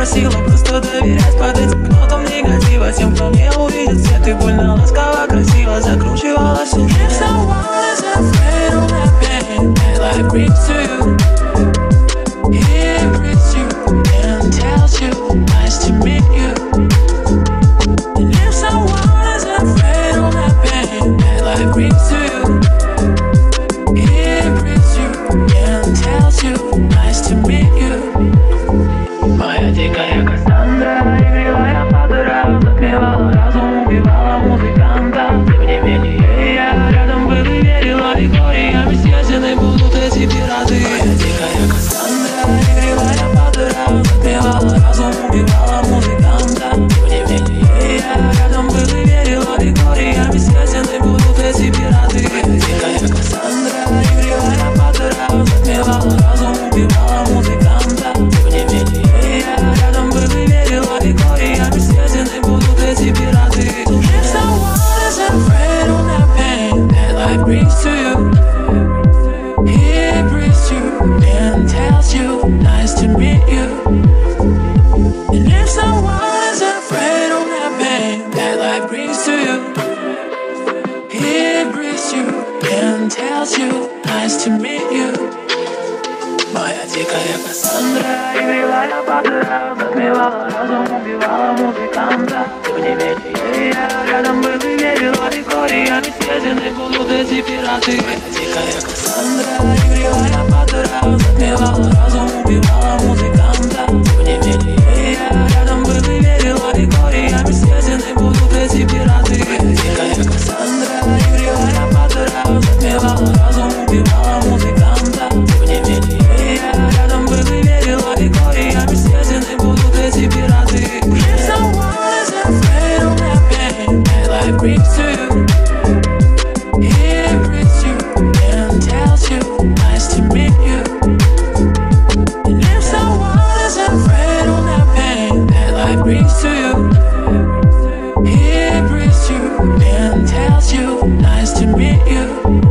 просила просто доверять под этим кнотом негатива. Тем, кто не увидит свет, ты больно ласково, красиво закручивала сюжет. If someone is afraid of that pain that life brings to you, he breathes you and tells you nice to meet you. And if someone is afraid of that pain that life brings to you, he breathes you and tells you nice to meet you. Моя дикая Кассандра, игривая подыра, затмевала разум, убивала музыканта. Тем не менее я рядом был и верила, и глориями съедены будут эти пираты. Моя дикая Кассандра, игривая подыра, затмевала разум, убивала музыканта. Тем не менее я рядом был и верила, и глориями съедены будут эти пираты. Моя дикая Кассандра, игривая подыра, затмевала разум, убивала музыканта. Тем не менее я рядом был и верила, и глориями съедены будут эти пираты. If someone is afraid of that pain that life brings to you, he breathes you and tells you nice to meet you. And if someone is afraid of that pain that life brings to you, he breathes you and tells you nice to meet you. Моя дикая Кассандра, игривая подыра, затмевала разум, убивала музыканта. Тем не менее я рядом был и верила, и глориями съедены будут эти пираты. Моя дикая Кассандра, игривая подыра, затмевала разум, убивала музыканта. Тем не менее я рядом был и верила, и глориями съедены будут эти пираты. Моя дикая Кассандра, игривая подыра, затмевала разум, убивала музыканта. Тем не менее я рядом был и верила, и глориями съедены будут эти пираты. If someone is afraid of that pain that life brings to you, he breathes you and tells you nice to meet you. And if someone is afraid of that pain that life brings to you, he breathes you and tells you nice to meet you.